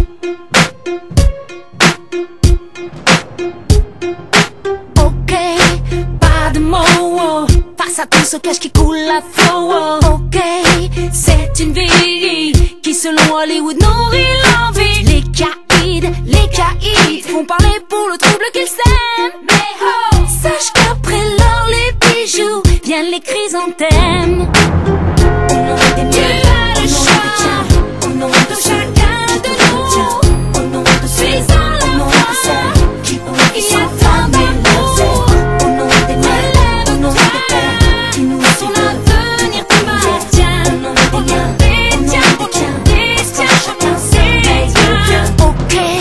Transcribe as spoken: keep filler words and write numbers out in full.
Ok, pas de mots face à tout ce cash qui coule à flot. Ok, c'est une vie qui selon Hollywood nourrit l'envie. Les caïds, les caïds font parler pour le trouble qu'ils sèment. Mais oh, sache qu'après l'or les bijoux viennent les chrysanthèmes.